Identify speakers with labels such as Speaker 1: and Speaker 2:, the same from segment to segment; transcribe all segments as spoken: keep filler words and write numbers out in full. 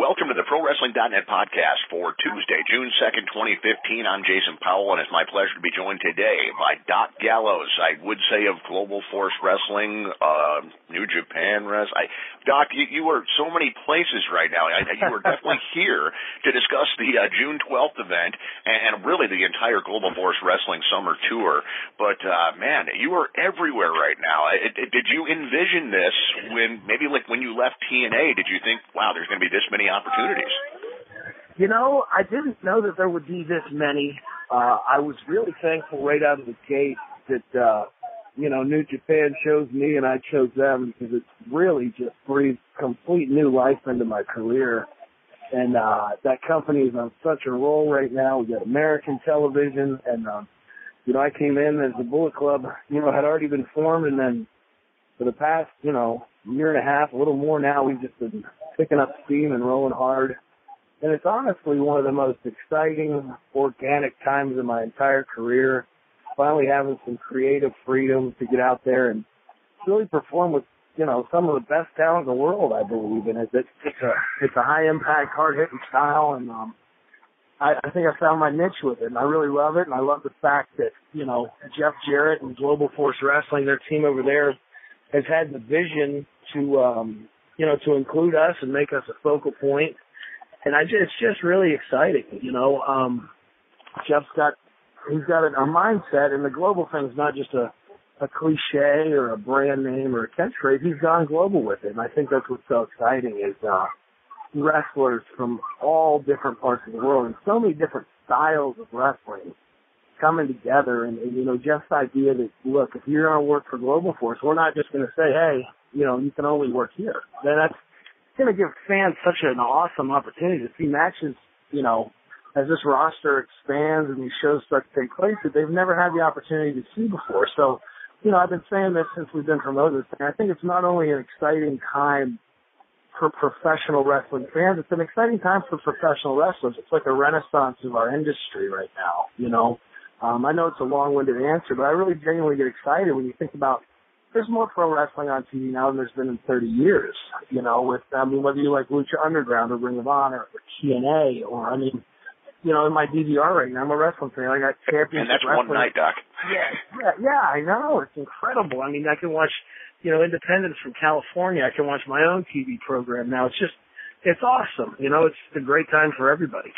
Speaker 1: welcome to the Pro Wrestling dot net podcast for Tuesday, June second, twenty fifteen. I'm Jason Powell, and it's my pleasure to be joined today by Doc Gallows. I would say of Global Force Wrestling, uh, New Japan Wrestling. I, Doc, you, you are so many places right now. I, you are definitely here to discuss the uh, June twelfth event and, and really the entire Global Force Wrestling Summer Tour. But, uh, man, you are everywhere right now. It, it, did you envision this when, maybe like when you left T N A, did you think, wow, there's going to be this many opportunities?
Speaker 2: You know, I didn't know that there would be this many. Uh, I was really thankful right out of the gate that, uh, you know, New Japan chose me and I chose them, because it's really just breathed complete new life into my career. And uh, that company is on such a roll right now. We got American television, and, um, you know, I came in as the Bullet Club, you know, had already been formed, and then for the past, you know, year and a half, a little more now, we've just been picking up steam and rolling hard. And it's honestly one of the most exciting, organic times of my entire career. Finally having some creative freedom to get out there and really perform with, you know, some of the best talent in the world, I believe. And it's, it's a, it's a high-impact, hard-hitting style, and um, I, I think I found my niche with it, and I really love it. And I love the fact that, you know, Jeff Jarrett and Global Force Wrestling, their team over there, has had the vision to, um, you know, to include us and make us a focal point. And I just, it's just really exciting, you know. Um, Jeff's got, he's got a, a mindset, and the global thing's not just a, a cliche or a brand name or a catchphrase. He's gone global with it, and I think that's what's so exciting is uh, wrestlers from all different parts of the world and so many different styles of wrestling coming together. And, and you know, Jeff's idea that, look, if you're going to work for Global Force, we're not just going to say, hey, you know, you can only work here. Then that's going to give fans such an awesome opportunity to see matches, you know, as this roster expands and these shows start to take place that they've never had the opportunity to see before. So, you know, I've been saying this since we've been promoting this thing. I think it's not only an exciting time for professional wrestling fans, it's an exciting time for professional wrestlers. It's like a renaissance of our industry right now, you know. Um, I know it's a long-winded answer, but I really genuinely get excited when you think about there's more pro wrestling on T V now than there's been in thirty years, you know, with, I mean, whether you like Lucha Underground or Ring of Honor or T N A or, I mean, you know, in my D V R right now, I'm a wrestling fan. I got championship
Speaker 1: And that's
Speaker 2: wrestling.
Speaker 1: one night, Doc.
Speaker 2: Yeah, yeah, yeah, I know. It's incredible. I mean, I can watch, you know, Independence from California. I can watch my own T V program now. It's just, it's awesome. You know, it's a great time for everybody.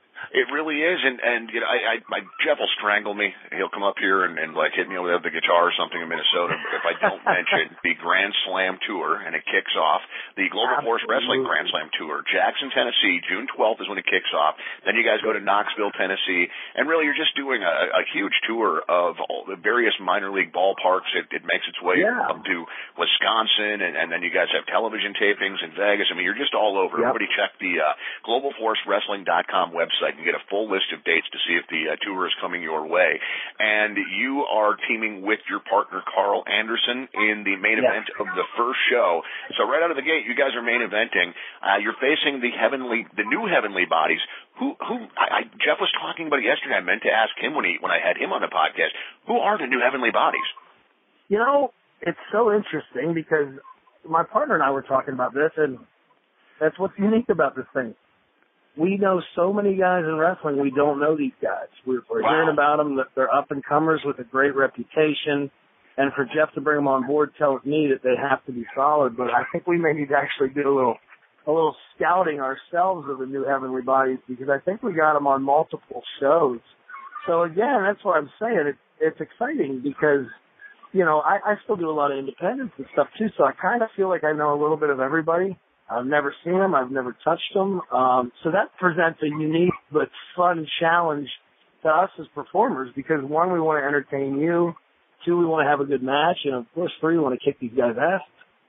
Speaker 1: It really is, and and you know, I, I my Jeff will strangle me. He'll come up here and, and like hit me with the guitar or something in Minnesota if I don't mention the Grand Slam Tour, and it kicks off the Global Force Wrestling Grand Slam Tour, Jackson, Tennessee. June twelfth is when it kicks off. Then you guys go to Knoxville, Tennessee, and really you're just doing a, a huge tour of all the various minor league ballparks. It, it makes its way
Speaker 2: yeah.
Speaker 1: up to Wisconsin, and, and then you guys have television tapings in Vegas. I mean, you're just all over.
Speaker 2: Yep.
Speaker 1: Everybody check the uh, Global Force Wrestling dot com website and get a full list of dates to see if the uh, tour is coming your way. And you are teaming with your partner, Carl Anderson, in the main
Speaker 2: yes.
Speaker 1: event of the first show. So right out of the gate, you guys are main eventing. Uh, you're facing the heavenly, the new heavenly bodies. Who, who, I, I, Jeff was talking about it yesterday. I meant to ask him when he, when I had him on the podcast. Who are the new heavenly bodies?
Speaker 2: You know, it's so interesting because my partner and I were talking about this, and that's what's unique about this thing. We know so many guys in wrestling, we don't know these guys. We're, we're
Speaker 1: wow.
Speaker 2: hearing about them, that they're up-and-comers with a great reputation. And for Jeff to bring them on board tells me that they have to be solid. But I think we may need to actually do a little a little scouting ourselves of the new heavenly bodies, because I think we got them on multiple shows. So, again, that's what I'm saying. It, it's exciting because, you know, I, I still do a lot of independence and stuff, too, so I kind of feel like I know a little bit of everybody. I've never seen them. I've never touched them. Um, so that presents a unique but fun challenge to us as performers because, one, we want to entertain you. Two, we want to have a good match. And, of course, three, we want to kick these guys' ass.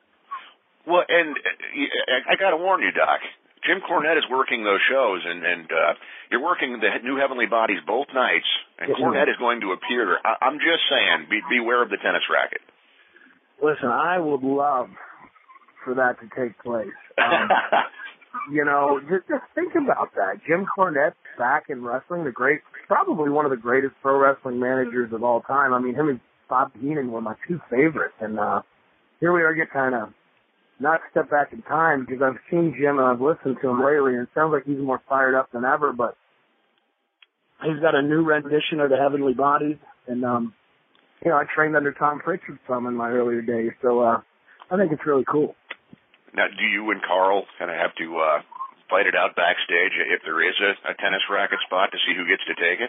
Speaker 1: Well, and uh, I got to warn you, Doc. Jim Cornette is working those shows, and, and uh, you're working the new Heavenly Bodies both nights, and yes, Cornette is going to appear. I, I'm just saying, be, beware of the tennis racket.
Speaker 2: Listen, I would love for that to take place. Um, you know, just, just think about that. Jim Cornette back in wrestling, the great, probably one of the greatest pro wrestling managers of all time. I mean, him and Bob Heenan were my two favorites, and uh, here we are, get kind of not step back in time because I've seen Jim and I've listened to him lately, and it sounds like he's more fired up than ever. But he's got a new rendition of the Heavenly Bodies, and um, you know, I trained under Tom Pritchard some in my earlier days, so uh, I think it's really cool.
Speaker 1: Now, do you and Carl kind of have to uh, fight it out backstage if there is a, a tennis racket spot to see who gets to take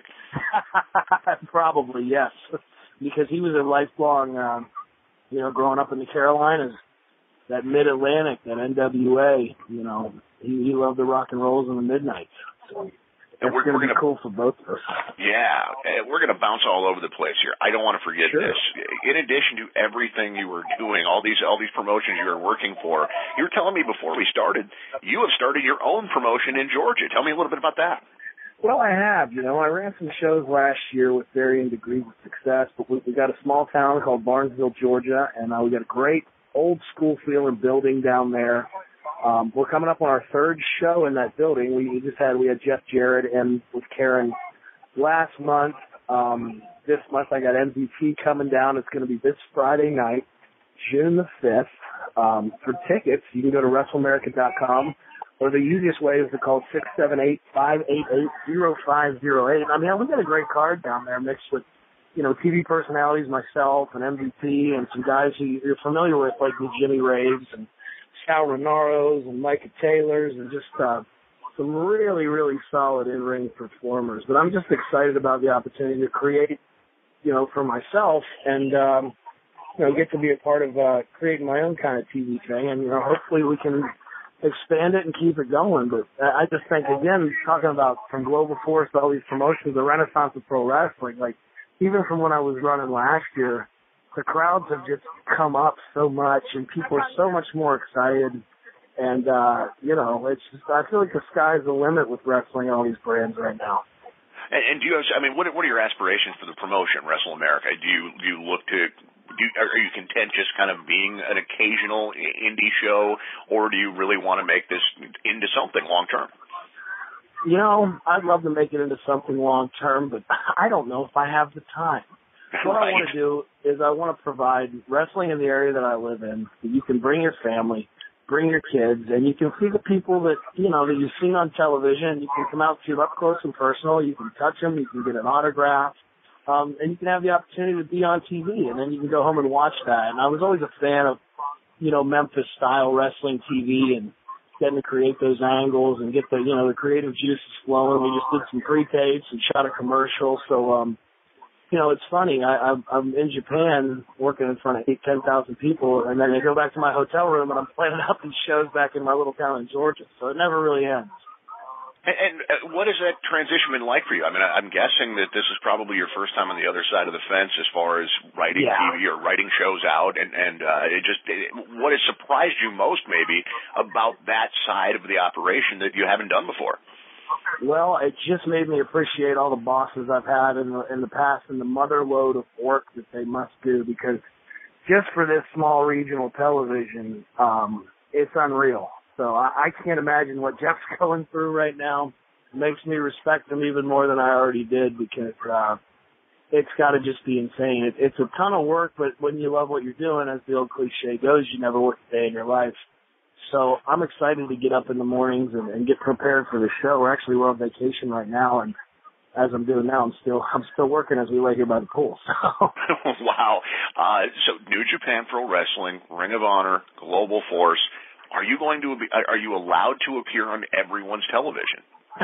Speaker 1: it?
Speaker 2: Probably, yes, because he was a lifelong, um, you know, growing up in the Carolinas, that Mid-Atlantic, that N W A, you know, he, he loved the rock and rolls in the midnight. So it's going to be cool for both of us.
Speaker 1: Yeah, we're going to bounce all over the place here. I don't want to forget
Speaker 2: sure.
Speaker 1: this. In addition to everything you were doing, all these all these promotions you were working for, you were telling me before we started, you have started your own promotion in Georgia. Tell me a little bit about that.
Speaker 2: Well, I have. You know, I ran some shows last year with varying degrees of success, but we, we got a small town called Barnesville, Georgia, and uh, we got a great old school feeling building down there. Um, we're coming up on our third show in that building. We, we just had, we had Jeff Jarrett and with Karen last month. Um, this month I got M V P coming down. It's going to be this Friday night, June the fifth. Um, for tickets, you can go to wrestle america dot com, or the easiest way is to call six seven eight, five eight eight, zero five zero eight. I mean, we got a great card down there mixed with, you know, T V personalities, myself, and M V P, and some guys who you're familiar with, like the Jimmy Raves and Sal Renaros and Micah Taylors, and just uh, some really, really solid in-ring performers. But I'm just excited about the opportunity to create, you know, for myself and, um, you know, get to be a part of uh, creating my own kind of T V thing. And, you know, hopefully we can expand it and keep it going. But I just think, again, talking about from Global Force to all these promotions, the renaissance of pro wrestling, like, even from when I was running last year, the crowds have just come up so much, and people are so much more excited. And, uh, you know, it's just, I feel like the sky's the limit with wrestling all these brands right now.
Speaker 1: And, and do you have, I mean, what, what are your aspirations for the promotion, Wrestle America? Do you, do you look to, do you, are you content just kind of being an occasional indie show, or do you really want to make this into something long term?
Speaker 2: You know, I'd love to make it into something long term, but I don't know if I have the time. What right. I want to do is I want to provide wrestling in the area that I live in. That you can bring your family, bring your kids, and you can see the people that, you know, that you've seen on television. You can come out to up close and personal. You can touch them. You can get an autograph. Um, and you can have the opportunity to be on T V, and then you can go home and watch that. And I was always a fan of, you know, Memphis-style wrestling T V and getting to create those angles and get the, you know, the creative juices flowing. We just did some pre-tapes and shot a commercial. So, um, you know, it's funny. I, I'm, I'm in Japan working in front of eight, ten thousand people, and then I go back to my hotel room and I'm planning out these shows back in my little town in Georgia. So it never really ends.
Speaker 1: And, and uh, what has that transition been like for you? I mean, I'm guessing that this is probably your first time on the other side of the fence as far as writing
Speaker 2: yeah.
Speaker 1: T V or writing shows out, and, and uh, it just it, what has surprised you most maybe about that side of the operation that you haven't done before?
Speaker 2: Well, it just made me appreciate all the bosses I've had in the, in the past and the mother load of work that they must do, because just for this small regional television, um, it's unreal. So I, I can't imagine what Jeff's going through right now. It makes me respect him even more than I already did, because uh, it's got to just be insane. It, it's a ton of work, but when you love what you're doing, as the old cliche goes, you never work a day in your life. So I'm excited to get up in the mornings and, and get prepared for the show. We're actually we're on vacation right now, and as I'm doing now, I'm still I'm still working as we lay here by the pool. So.
Speaker 1: Wow. Uh, so New Japan Pro Wrestling, Ring of Honor, Global Force. Are you going to be? Are you allowed to appear on everyone's television?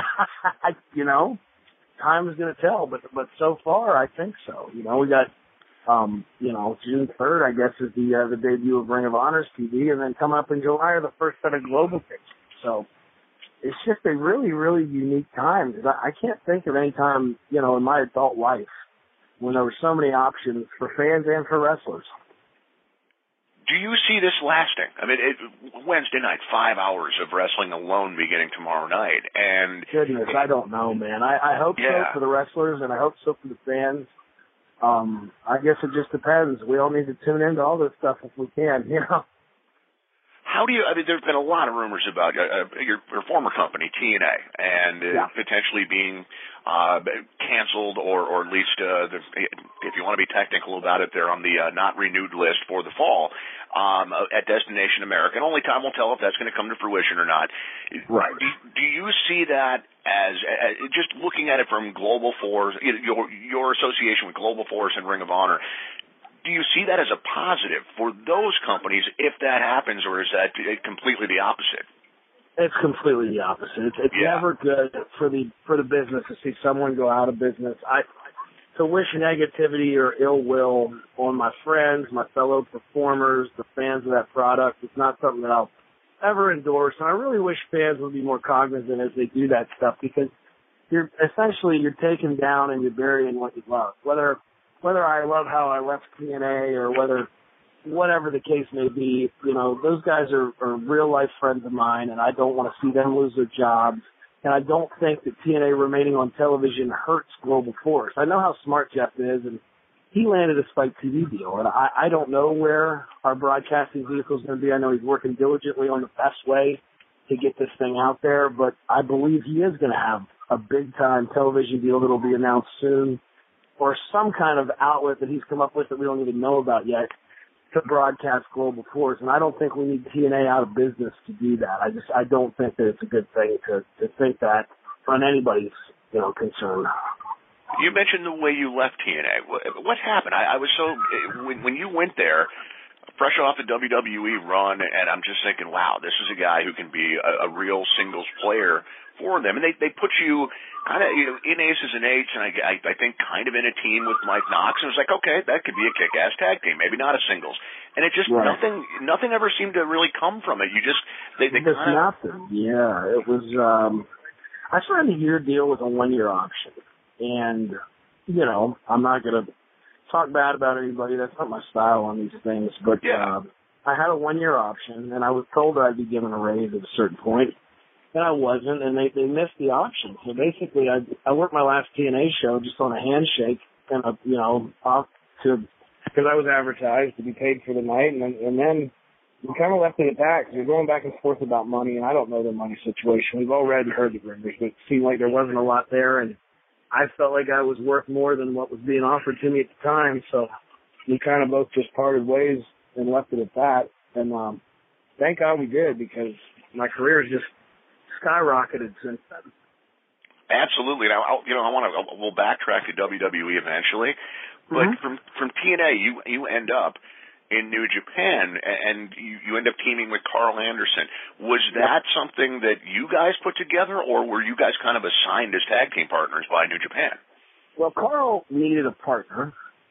Speaker 2: You know, time is going to tell, but but so far I think so. You know, we got. Um, you know, June third, I guess, is the uh, the debut of Ring of Honor's T V, and then coming up in July are the first set of global pictures. So it's just a really, really unique time. I, I can't think of any time, you know, in my adult life when there were so many options for fans and for wrestlers.
Speaker 1: Do you see this lasting? I mean, it, Wednesday night, five hours of wrestling alone beginning tomorrow night, and
Speaker 2: goodness, I don't know, man. I, I hope
Speaker 1: yeah.
Speaker 2: so for the wrestlers, and I hope so for the fans. Um, I guess it just depends. We all need to tune into all this stuff if we can, you know.
Speaker 1: how do you, I mean, there's been a lot of rumors about uh, your, your former company, T N A, and uh, yeah. potentially being uh, canceled or, or at least, uh, the, if you want to be technical about it, they're on the uh, not renewed list for the fall um, at Destination America. And only time will tell if that's going to come to fruition or not.
Speaker 2: Right.
Speaker 1: Do, do you see that as, as just looking at it from Global Force, your, your association with Global Force and Ring of Honor, do you see that as a positive for those companies if that happens, or is that completely the opposite?
Speaker 2: It's completely the opposite. It's, it's
Speaker 1: yeah.
Speaker 2: never good for the for the business to see someone go out of business. I to wish negativity or ill will on my friends, my fellow performers, the fans of that product. It's not something that I'll ever endorse, and I really wish fans would be more cognizant as they do that stuff, because you're essentially you're taking down and you're burying what you love, whether. Whether I love how I left T N A or whether, whatever the case may be, you know, those guys are, are real life friends of mine, and I don't want to see them lose their jobs. And I don't think that T N A remaining on television hurts Global Force. I know how smart Jeff is, and he landed a Spike T V deal. And I, I don't know where our broadcasting vehicle is going to be. I know he's working diligently on the best way to get this thing out there, but I believe he is going to have a big time television deal that will be announced soon, or some kind of outlet that he's come up with that we don't even know about yet to broadcast Global Force. And I don't think we need T N A out of business to do that. I just, I don't think that it's a good thing to, to think that on anybody's, you know, concern.
Speaker 1: You mentioned the way you left T N A. What happened? I, I was so, when, when you went there, fresh off the W W E run, and I'm just thinking, wow, this is a guy who can be a, a real singles player for them. And they, they put you kind of, you know, in Aces and Eights, and I, I, I think kind of in a team with Mike Knox. And it was like, okay, that could be a kick-ass tag team, maybe not a singles. And it just, right. nothing, nothing ever seemed to really come from it. You just, they, they
Speaker 2: There's
Speaker 1: kind of.
Speaker 2: nothing. Yeah, it was, um, I signed a year deal with a one-year option. And, you know, I'm not going to talk bad about anybody. That's not my style on these things. But
Speaker 1: yeah.
Speaker 2: uh, I had a one-year option, and I was told that I'd be given a raise at a certain point. And I wasn't, and they, they missed the option. So basically, I I worked my last T N A show just on a handshake, and a, you know, off to, because I was advertised to be paid for the night, and then, and then we kind of left it at that, because we're going back and forth about money, and I don't know the money situation. We've all read and heard the rumors, but it seemed like there wasn't a lot there, and I felt like I was worth more than what was being offered to me at the time, so we kind of both just parted ways and left it at that. And um, thank God we did, because my career has just skyrocketed since then.
Speaker 1: Absolutely. Now, I'll, you know, I want to. We'll backtrack to W W E eventually, but
Speaker 2: mm-hmm.
Speaker 1: from from T N A, you you end up in New Japan, and you, you end up teaming with Carl Anderson. Was that yep. something that you guys put together, or were you guys kind of assigned as tag team partners by New Japan?
Speaker 2: Well, Carl needed a partner.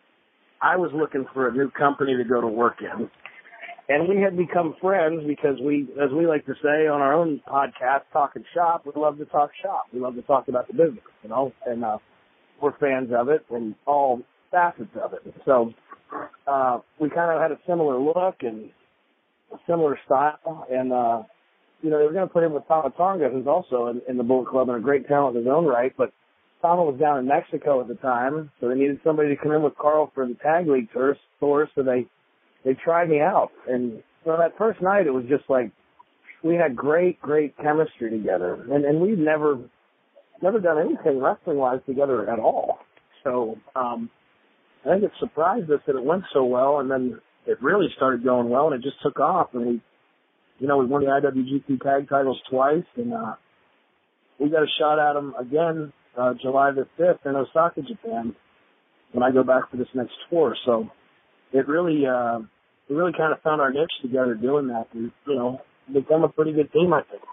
Speaker 2: I was looking for a new company to go to work in. And we had become friends because we, as we like to say on our own podcast, Talking Shop, we love to talk shop. We love to talk about the business, you know, and uh, we're fans of it and all facets of it. So uh, we kind of had a similar look and a similar style. And, uh, you know, they were going to put him with Tama Tonga, who's also in, in the Bullet Club and a great talent in his own right. But Tama was down in Mexico at the time, so they needed somebody to come in with Carl for the tag league tour, so they They tried me out, and you know, that first night it was just like we had great, great chemistry together, and and we'd never, never done anything wrestling wise together at all. So um, I think it surprised us that it went so well, and then it really started going well, and it just took off, and we, you know, we won the I W G P tag titles twice, and uh, we got a shot at them again uh, July the fifth in Osaka, Japan, when I go back for this next tour. So it really. Uh, We really kind of found our niche together doing that, and you know, become a pretty good team, I think.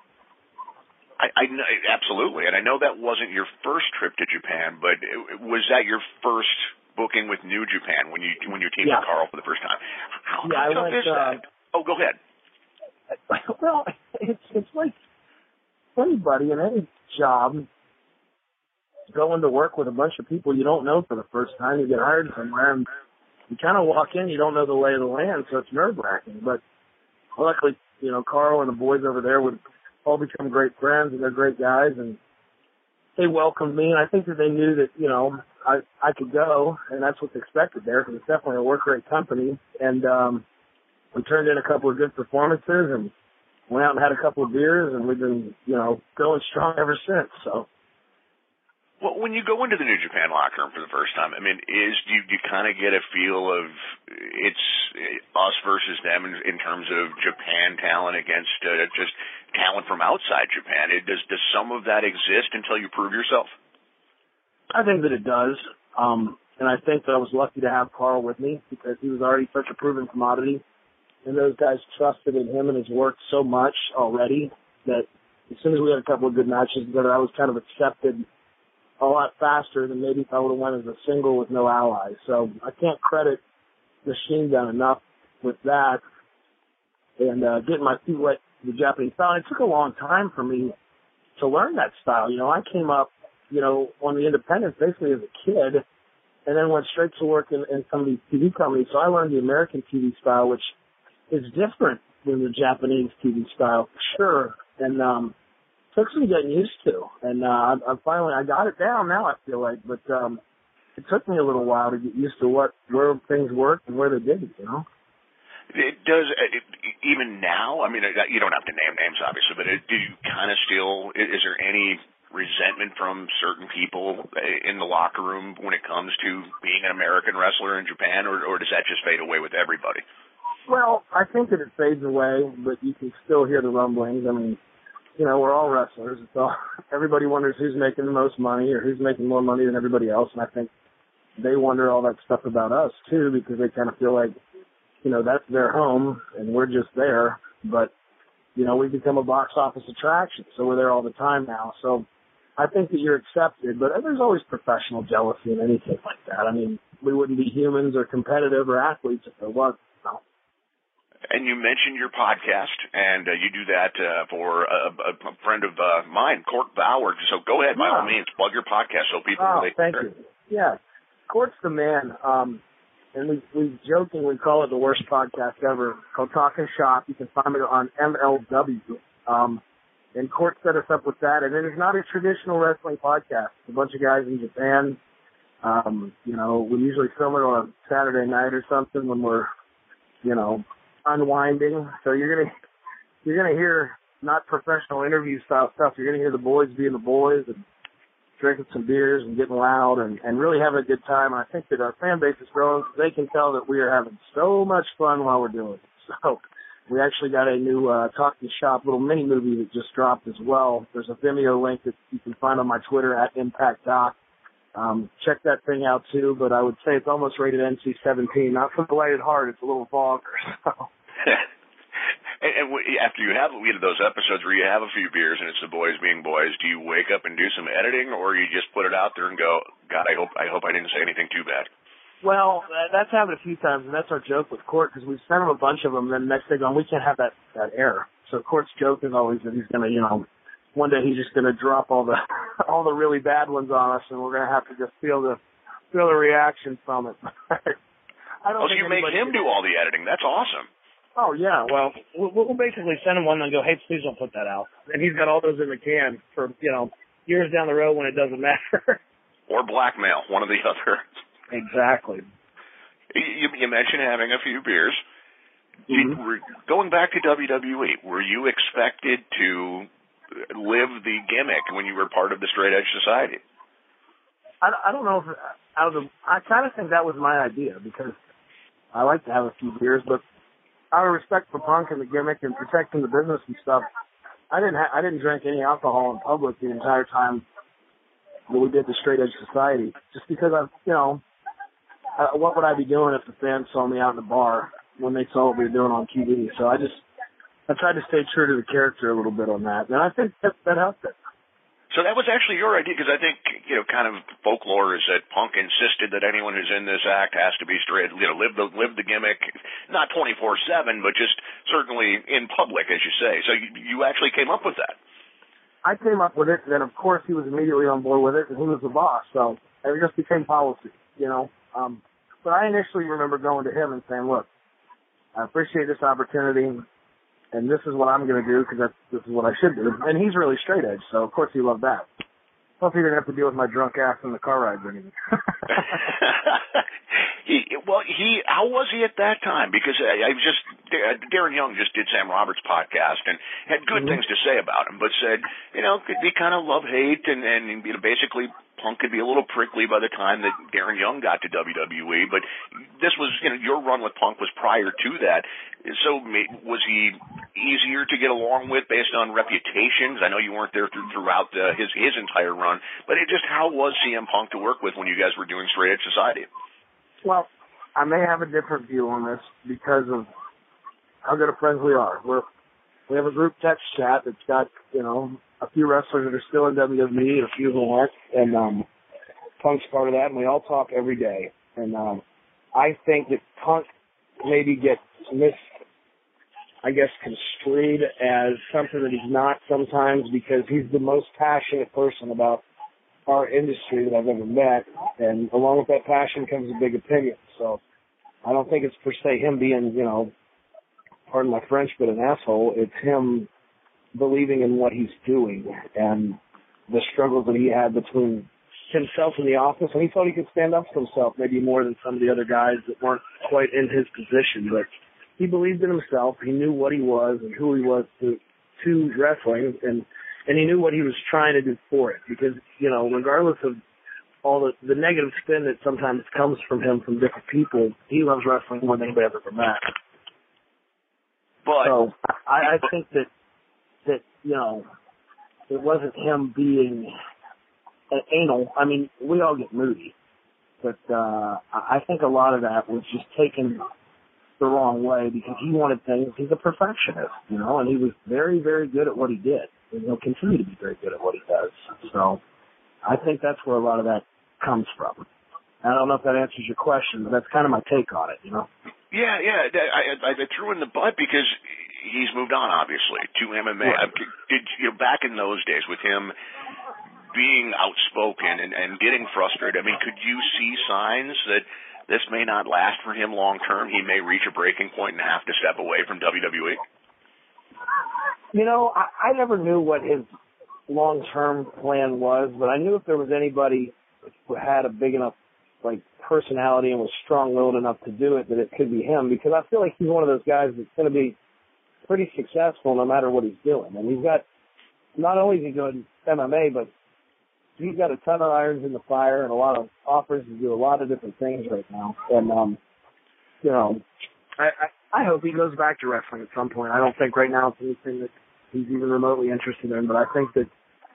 Speaker 1: I, I know, absolutely, and I know that wasn't your first trip to Japan, but it, was that your first booking with New Japan when you when you teamed
Speaker 2: yeah.
Speaker 1: with Carl for the first time? How,
Speaker 2: yeah,
Speaker 1: how
Speaker 2: I
Speaker 1: tough
Speaker 2: went,
Speaker 1: is that?
Speaker 2: Uh,
Speaker 1: oh, go ahead.
Speaker 2: Well, it's it's like anybody in any job going to work with a bunch of people you don't know for the first time. You get hired somewhere, and you kind of walk in, you don't know the lay of the land, so it's nerve-wracking. But luckily, you know, Carl and the boys over there would all become great friends, and they're great guys, and they welcomed me. And I think that they knew that, you know, I I could go, and that's what's expected there, because it's definitely a work rate company. And um, we turned in a couple of good performances and went out and had a couple of beers, and we've been, you know, going strong ever since. So.
Speaker 1: Well, when you go into the New Japan locker room for the first time, I mean, is do you, do you kind of get a feel of it's us versus them in, in terms of Japan talent against uh, just talent from outside Japan? It, does does some of that exist until you prove yourself?
Speaker 2: I think that it does, um, and I think that I was lucky to have Carl with me because he was already such a proven commodity, and those guys trusted in him and his work so much already that as soon as we had a couple of good matches together, I was kind of accepted a lot faster than maybe if I would have went as a single with no allies. So I can't credit Machine Gun enough with that and uh, getting my feet wet to the Japanese style. And it took a long time for me to learn that style. You know, I came up, you know, on the independents basically as a kid and then went straight to work in, in some of these T V companies. So I learned the American T V style, which is different than the Japanese T V style for sure. And, um, took some getting used to, and uh, I finally I got it down now. I feel like, but um, it took me a little while to get used to what where things worked and where they didn't. You know,
Speaker 1: it does it, even now. I mean, you don't have to name names, obviously, but it, do you kind of still? Is there any resentment from certain people in the locker room when it comes to being an American wrestler in Japan, or, or does that just fade away with everybody?
Speaker 2: Well, I think that it fades away, but you can still hear the rumblings. I mean. You know, we're all wrestlers. So everybody wonders who's making the most money or who's making more money than everybody else. And I think they wonder all that stuff about us, too, because they kind of feel like, you know, that's their home and we're just there. But, you know, we've become a box office attraction, so we're there all the time now. So I think that you're accepted. But there's always professional jealousy in anything like that. I mean, we wouldn't be humans or competitive or athletes if there was. No.
Speaker 1: And you mentioned your podcast, and uh, you do that uh, for a, a friend of uh, mine, Court Bauer. So go ahead, by
Speaker 2: yeah.
Speaker 1: all means, plug your podcast so people
Speaker 2: oh,
Speaker 1: relate.
Speaker 2: Thank you. Yeah, Court's the man, um, and we we jokingly call it the worst podcast ever. It's called Talking Shop. You can find it on M L W. Um, and Court set us up with that, and it is not a traditional wrestling podcast. It's a bunch of guys in Japan. Um, you know, we usually film it on a Saturday night or something when we're, you know. unwinding. So you're gonna you're gonna hear not professional interview style stuff. You're gonna hear the boys being the boys and drinking some beers and getting loud and, and really having a good time. And I think that our fan base is growing. They can tell that we are having so much fun while we're doing it. So we actually got a new uh, Talking Shop little mini movie that just dropped as well. There's a Vimeo link that you can find on my Twitter at Impact Doc. Um, check that thing out too, but I would say it's almost rated N C seventeen. Not for the lighted heart, it's a little vulgar. So.
Speaker 1: and, and after you have we had those episodes where you have a few beers and it's the boys being boys, do you wake up and do some editing, or you just put it out there and go, God, I hope I hope I didn't say anything too bad?
Speaker 2: Well, that's happened a few times, and that's our joke with Court, because we've sent him a bunch of them, and then the next day going, we can't have that, that air. So Court's joke is always that he's going to, you know, one day he's just going to drop all the all the really bad ones on us, and we're going to have to just feel the feel the reaction from it. I don't
Speaker 1: oh, so you make him do all the editing. That's awesome.
Speaker 2: Oh, yeah. Well, we'll, we'll basically send him one and go, hey, please don't put that out. And he's got all those in the can for, you know, years down the road when it doesn't matter.
Speaker 1: Or blackmail, one or the other.
Speaker 2: Exactly.
Speaker 1: You, you mentioned having a few beers.
Speaker 2: Mm-hmm.
Speaker 1: You, going back to W W E, were you expected to live the gimmick when you were part of the Straight Edge Society?
Speaker 2: I, I don't know if out of the, I kind of think that was my idea, because I like to have a few beers, but out of respect for Punk and the gimmick and protecting the business and stuff, I didn't ha- I didn't drink any alcohol in public the entire time that we did the Straight Edge Society, just because I, you know, uh, what would I be doing if the fans saw me out in the bar when they saw what we were doing on T V? So I just I tried to stay true to the character a little bit on that, and I think that, that helped it.
Speaker 1: So that was actually your idea, because I think, you know, kind of folklore is that Punk insisted that anyone who's in this act has to be straight, you know, live the live the gimmick, not twenty-four seven, but just certainly in public, as you say. So you, you actually came up with that.
Speaker 2: I came up with it, and then, of course, he was immediately on board with it, and he was the boss, so it just became policy, you know. Um, but I initially remember going to him and saying, look, I appreciate this opportunity, and this is what I'm going to do, because this is what I should do. And he's really straight edge, so of course he loved that. Plus he didn't have to deal with my drunk ass in the car rides or anything.
Speaker 1: He, well, he, how was he at that time? Because I, I just, Darren Young just did Sam Roberts' podcast and had good mm-hmm. things to say about him, but said, you know, could be kind of love-hate and, and, you know, basically Punk could be a little prickly by the time that Darren Young got to W W E, but this was, you know, your run with Punk was prior to that. So was he easier to get along with based on reputations? I know you weren't there through, throughout the, his, his entire run, but it just, how was C M Punk to work with when you guys were doing Straight Edge Society?
Speaker 2: Well, I may have a different view on this because of how good of friends we are. We're, we have a group text chat that's got, you know, a few wrestlers that are still in W W E and a few who aren't, and um, Punk's part of that, and we all talk every day. And um, I think that Punk maybe gets mis, I guess, construed as something that he's not sometimes because he's the most passionate person about our industry that I've ever met, and along with that passion comes a big opinion. So I don't think it's per se him being, you know, pardon my French, but an asshole. It's him believing in what he's doing and the struggles that he had between himself in the office, and he thought he could stand up for himself maybe more than some of the other guys that weren't quite in his position, but he believed in himself. He knew what he was and who he was to, to wrestling, and And he knew what he was trying to do for it because, you know, regardless of all the, the negative spin that sometimes comes from him from different people, he loves wrestling more than anybody I've ever met.
Speaker 1: But,
Speaker 2: so I, I think that, that, you know, it wasn't him being anal. I mean, we all get moody. But uh, I think a lot of that was just taken the wrong way because he wanted things. He's a perfectionist, you know, and he was very, very good at what he did. And he'll continue to be very good at what he does. So I think that's where a lot of that comes from. I don't know if that answers your question, but that's kind of my take on it, you know?
Speaker 1: Yeah, yeah. I, I, I threw in the butt because he's moved on, obviously, to M M A.
Speaker 2: Right.
Speaker 1: Did, you know, back in those days with him being outspoken and, and getting frustrated, I mean, could you see signs that this may not last for him long term? He may reach a breaking point and have to step away from W W E?
Speaker 2: You know, I, I never knew what his long-term plan was, but I knew if there was anybody who had a big enough, like, personality and was strong-willed enough to do it, that it could be him, because I feel like he's one of those guys that's going to be pretty successful no matter what he's doing. And he's got, not only is he good at M M A, but he's got a ton of irons in the fire and a lot of offers to do a lot of different things right now. And, um, you know, I, I, I hope he goes back to wrestling at some point. I don't think right now it's anything that he's even remotely interested in, but I think that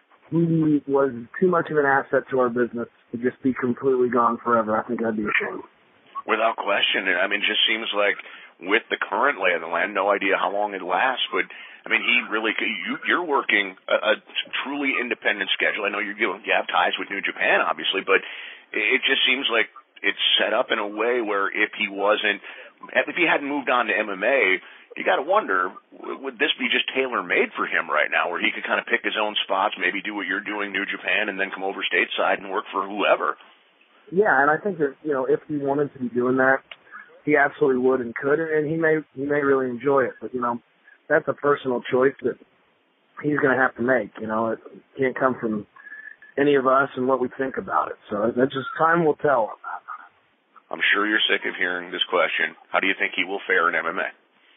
Speaker 2: he was too much of an asset to our business to just be completely gone forever. I think that'd be a shame.
Speaker 1: Without question. I mean, it just seems like with the current lay of the land, no idea how long it lasts, but I mean, he really, you, you're working a, a truly independent schedule. I know you're, you have ties with New Japan, obviously, but it just seems like it's set up in a way where if he wasn't, if he hadn't moved on to M M A, you got to wonder, would this be just tailor-made for him right now, where he could kind of pick his own spots, maybe do what you're doing, New Japan, and then come over stateside and work for whoever?
Speaker 2: Yeah, and I think that, you know, if he wanted to be doing that, he absolutely would and could, and he may he may really enjoy it. But, you know, that's a personal choice that he's going to have to make. You know, it can't come from any of us and what we think about it. So that's just time will tell on that.
Speaker 1: I'm sure you're sick of hearing this question. How do you think he will fare in M M A?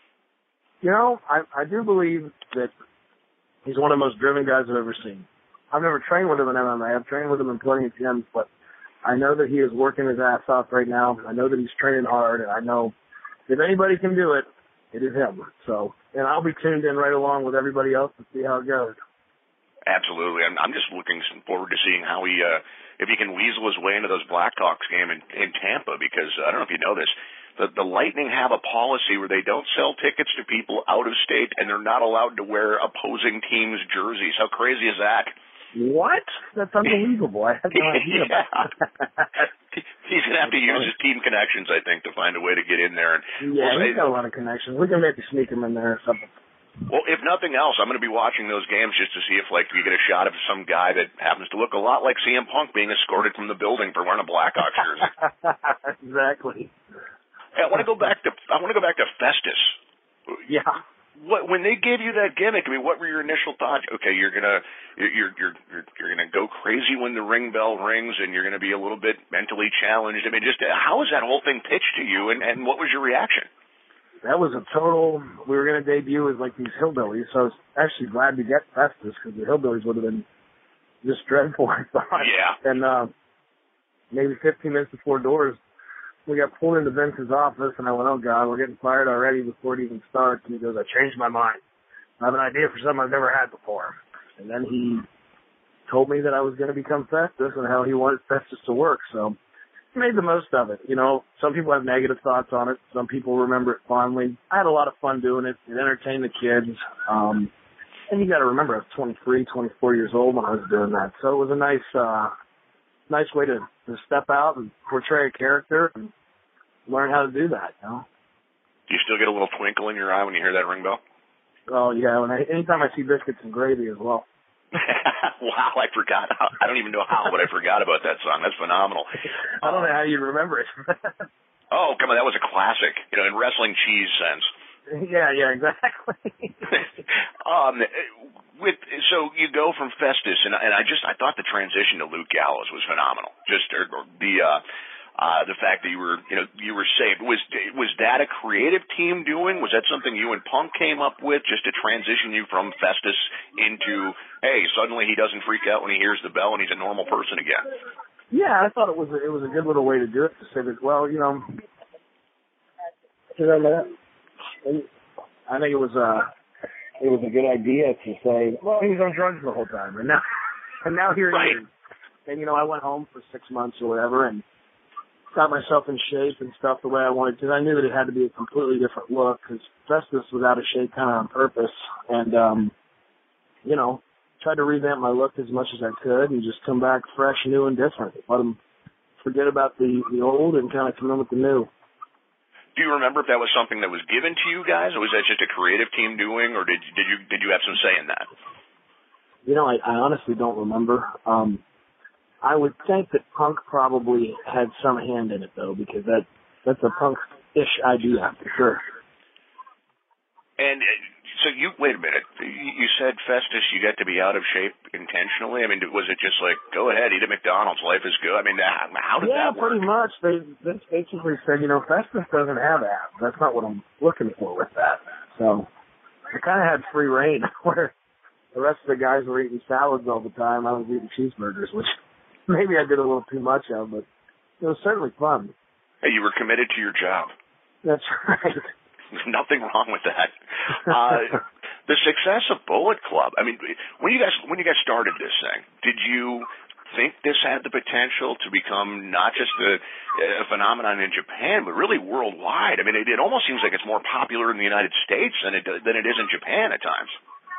Speaker 2: You know, I, I do believe that he's one of the most driven guys I've ever seen. I've never trained with him in M M A. I've trained with him in plenty of gyms, but I know that he is working his ass off right now. I know that he's training hard, and I know if anybody can do it, it is him. So, and I'll be tuned in right along with everybody else to see how it goes.
Speaker 1: Absolutely. I'm, I'm just looking forward to seeing how he, uh, if he can weasel his way into those Blackhawks game in, in Tampa, because I don't know if you know this, the, the Lightning have a policy where they don't sell tickets to people out of state, and they're not allowed to wear opposing teams' jerseys. How crazy is that?
Speaker 2: What? That's unbelievable. I had no idea about that.
Speaker 1: He's going to have to use his team connections, I think, to find a way to get in there. And
Speaker 2: yeah,
Speaker 1: we'll
Speaker 2: he's got a lot of connections. We can maybe sneak him in there or something.
Speaker 1: Well, if nothing else, I'm going to be watching those games just to see if, like, you get a shot of some guy that happens to look a lot like C M Punk being escorted from the building for wearing a Blackhawks jersey.
Speaker 2: Exactly.
Speaker 1: Hey, I want to go back to I want to go back to Festus.
Speaker 2: Yeah.
Speaker 1: what when they gave you that gimmick, I mean, what were your initial thoughts? Okay, you're gonna you're you're you're, you're gonna go crazy when the ring bell rings, and you're gonna be a little bit mentally challenged. I mean, just how was that whole thing pitched to you, and, and what was your reaction?
Speaker 2: That was a total. We were gonna debut as like these hillbillies, so I was actually glad to get Festus because the hillbillies would have been just dreadful, I thought.
Speaker 1: Yeah.
Speaker 2: And uh, maybe fifteen minutes before doors, we got pulled into Vince's office, and I went, oh, God, we're getting fired already before it even starts. And he goes, I changed my mind. I have an idea for something I've never had before. And then he told me that I was going to become Festus and how he wanted Festus to work. So he made the most of it. You know, some people have negative thoughts on it. Some people remember it fondly. I had a lot of fun doing it. It entertained the kids. Um, and you got to remember, I was twenty-three, twenty-four years old when I was doing that. So it was a nice, uh, nice way to, to step out and portray a character and learn how to do that, you know?
Speaker 1: Do you still get a little twinkle in your eye when you hear that ring bell?
Speaker 2: Oh, yeah. When I, anytime I see biscuits and gravy as well.
Speaker 1: Wow, I forgot. I don't even know how, but I forgot about that song. That's phenomenal.
Speaker 2: I don't know how you remember it.
Speaker 1: Oh, come on. That was a classic, you know, in wrestling cheese sense.
Speaker 2: Yeah, yeah, exactly.
Speaker 1: um, with so you go from Festus, and, and I just I thought the transition to Luke Gallows was phenomenal. Just or, or the uh, uh, the fact that you were you know you were saved was was that a creative team doing? Was that something you and Punk came up with, just to transition you from Festus into hey, suddenly he doesn't freak out when he hears the bell and he's a normal person again?
Speaker 2: Yeah, I thought it was a, it was a good little way to do it, to say that, well, you know, you know that. I think it was a it was a good idea to say, well, he was on drugs the whole time, and now and now here
Speaker 1: right.
Speaker 2: he is. And you know, I went home for six months or whatever, and got myself in shape and stuff the way I wanted to. I knew that it had to be a completely different look because Festus was out of shape kind of on purpose, and um, you know, tried to revamp my look as much as I could and just come back fresh, new, and different. Let them forget about the the old and kind of come in with the new.
Speaker 1: Do you remember if that was something that was given to you guys, or was that just a creative team doing, or did did you did you have some say in that?
Speaker 2: You know, I, I honestly don't remember. Um, I would think that Punk probably had some hand in it, though, because that that's a Punk-ish idea for sure.
Speaker 1: And so you wait a minute. You said Festus, you got to be out of shape intentionally. I mean, was it just like, go ahead, eat at McDonald's, life is good? I mean, how did
Speaker 2: yeah,
Speaker 1: that work?
Speaker 2: Yeah, pretty much. They, they basically said, you know, Festus doesn't have abs. That's not what I'm looking for with that. So I kind of had free reign where the rest of the guys were eating salads all the time. I was eating cheeseburgers, which maybe I did a little too much of, but it was certainly fun.
Speaker 1: Hey, you were committed to your job.
Speaker 2: That's right.
Speaker 1: Nothing wrong with that. Uh, the success of Bullet Club. I mean, when you guys when you guys started this thing, did you think this had the potential to become not just a, a phenomenon in Japan, but really worldwide? I mean, it, it almost seems like it's more popular in the United States than it than it is in Japan at times.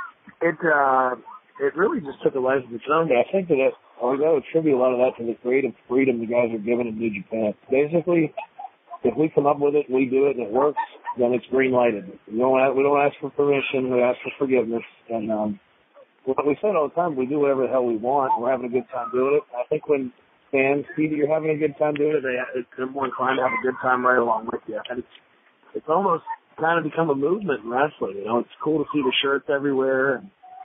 Speaker 2: It uh, it really just took a life of its own. But I think that it, I would attribute a lot of that to the creative freedom the guys are given in New Japan. Basically, if we come up with it, we do it, and it works, then it's green lighted. We don't ask, we don't ask for permission. We ask for forgiveness. And um, what we say all the time, we do whatever the hell we want. We're having a good time doing it. I think when fans see that you're having a good time doing it, they, they're more inclined to have a good time right along with you. And it's it's almost kind of become a movement in wrestling. You know, it's cool to see the shirts everywhere, and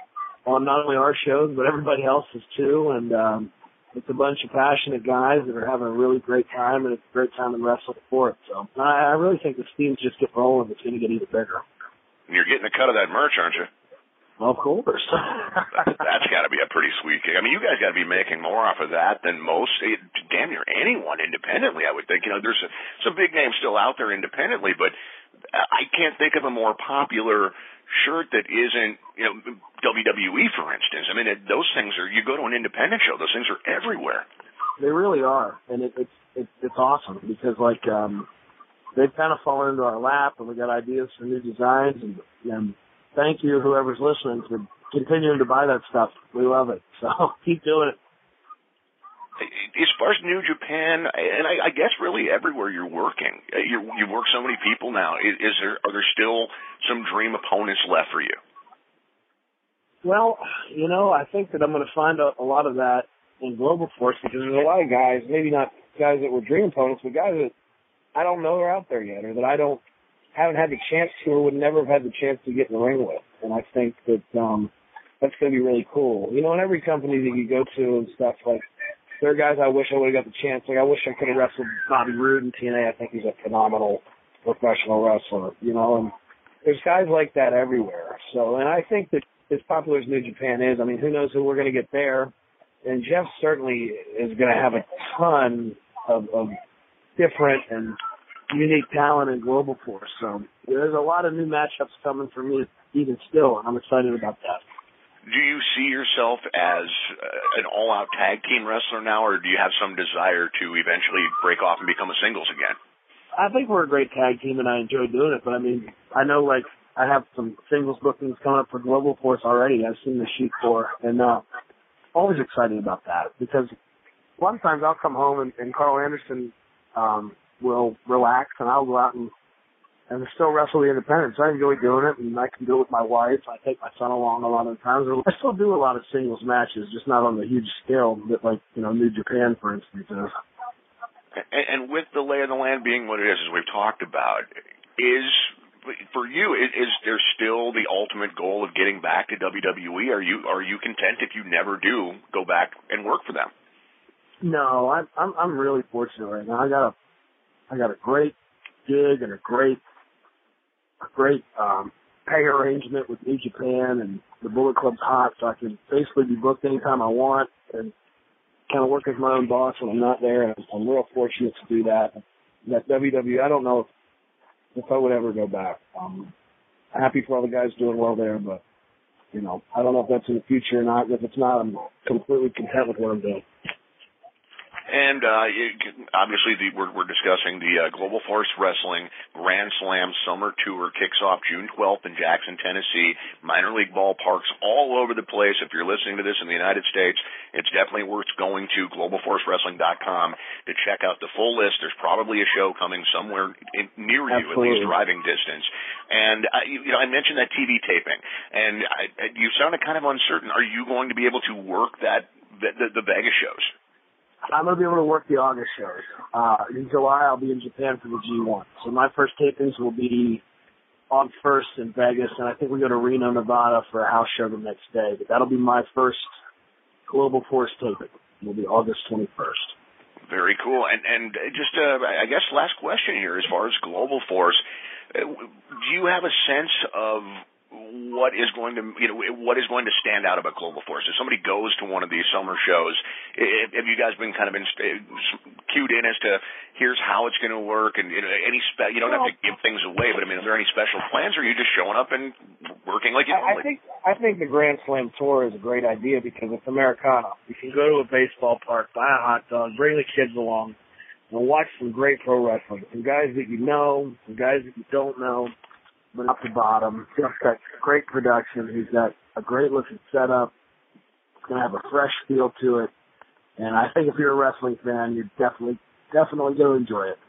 Speaker 2: on not only our shows but everybody else's too. And um, it's a bunch of passionate guys that are having a really great time, and it's a great time in wrestling for it. So I, I really think the steam's just get rolling. It's going to get even bigger.
Speaker 1: You're getting a cut of that merch, aren't you?
Speaker 2: Well, of course.
Speaker 1: that, that's got to be a pretty sweet gig. I mean, you guys got to be making more off of that than most, damn near anyone independently, I would think. You know, there's a, some big names still out there independently, but I can't think of a more popular shirt that isn't, you know, W W E, for instance. I mean, it, those things are, you go to an independent show, those things are everywhere.
Speaker 2: They really are, and it, it's it's it's awesome because, like, um, they've kind of fallen into our lap, and we got ideas for new designs, and, and thank you, whoever's listening, for continuing to buy that stuff. We love it, so keep doing it.
Speaker 1: As far as New Japan, and I, I guess really everywhere you're working, you you work so many people now. Is, is there are there still some dream opponents left for you?
Speaker 2: Well, you know, I think that I'm going to find a, a lot of that in Global Force because there's a lot of guys, maybe not guys that were dream opponents, but guys that I don't know are out there yet, or that I don't haven't had the chance to or would never have had the chance to get in the ring with. And I think that um, that's going to be really cool. You know, in every company that you go to and stuff, like, there are guys I wish I would have got the chance. Like, I wish I could have wrestled Bobby Roode in T N A. I think he's a phenomenal professional wrestler, you know, and there's guys like that everywhere. So, and I think that as popular as New Japan is, I mean, who knows who we're going to get there. And Jeff certainly is going to have a ton of, of different and unique talent in Global Force. So there's a lot of new matchups coming for me even still, and I'm excited about that.
Speaker 1: Do you see yourself as uh, an all-out tag team wrestler now, or do you have some desire to eventually break off and become a singles again?
Speaker 2: I think we're a great tag team, and I enjoy doing it. But, I mean, I know, like, I have some singles bookings coming up for Global Force already. I've seen the sheet for, and uh, always excited about that because a lot of times I'll come home and, and Carl Anderson um, will relax, and I'll go out and and still wrestle the independents. I enjoy doing it, and I can do it with my wife. I take my son along a lot of the times. I still do a lot of singles matches, just not on the huge scale that, like, you know, New Japan, for instance, is.
Speaker 1: And, and with the lay of the land being what it is, as we've talked about, is, for you, is, is there still the ultimate goal of getting back to W W E? Are you are you content if you never do go back and work for them? No, I'm I'm, I'm really fortunate right now. I got a I got a great gig and a great a great um, pay arrangement with New Japan, and the Bullet Club's hot, so I can basically be booked anytime I want and kind of work as my own boss when I'm not there. And I'm real fortunate to do that. That W W E, I don't know if, if I would ever go back. Um, happy for all the guys doing well there, but, you know, I don't know if that's in the future or not. If it's not, I'm completely content with what I'm doing. And uh, you, obviously, the, we're, we're discussing the uh, Global Force Wrestling Grand Slam Summer Tour kicks off June twelfth in Jackson, Tennessee. Minor league ballparks all over the place. If you're listening to this in the United States, it's definitely worth going to global force wrestling dot com to check out the full list. There's probably a show coming somewhere in, near you, Absolutely. At least driving distance. And uh, you, you know, I mentioned that T V taping, and I, you sounded kind of uncertain. Are you going to be able to work that the, the, the Vegas shows? I'm going to be able to work the August shows. Uh, in July, I'll be in Japan for the G one. So my first tapings will be August first in Vegas, and I think we go to Reno, Nevada for a house show the next day. But that'll be my first Global Force taping. It'll be August twenty-first. Very cool. And, and just, uh, I guess, last question here as far as Global Force. Uh, do you have a sense of what is going to, you know, what is going to stand out about Global Force? If somebody goes to one of these summer shows, have you guys been kind of been cued in as to here's how it's going to work, and you know, any spe- you don't have to give things away, but I mean, are there any special plans, or are you just showing up and working like you normally? I think I think the Grand Slam Tour is a great idea because it's Americana. You can go to a baseball park, buy a hot dog, bring the kids along, and watch some great pro wrestling. Some guys that you know, some guys that you don't know. But up to bottom, he's got great production. He's got a great looking setup. It's going to have a fresh feel to it. And I think if you're a wrestling fan, you're definitely, definitely going to enjoy it.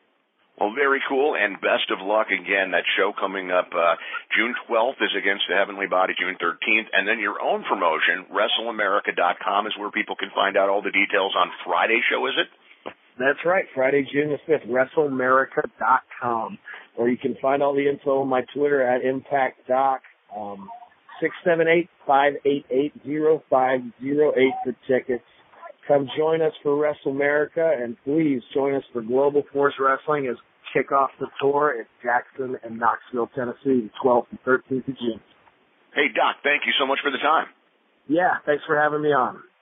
Speaker 1: Well, very cool, and best of luck again. That show coming up uh, June twelfth is Against the Heavenly Body, June thirteenth. And then your own promotion, wrestle america dot com, is where people can find out all the details on Friday's show, is it? That's right, Friday, June the fifth, wrestle america dot com. Or you can find all the info on my Twitter at Impact Doc, um, six seven eight, five eight eight, zero five zero eight for tickets. Come join us for Wrestle America, and please join us for Global Force Wrestling as we kick off the tour in Jackson and Knoxville, Tennessee, twelfth and thirteenth of June. Hey, Doc, thank you so much for the time. Yeah, thanks for having me on.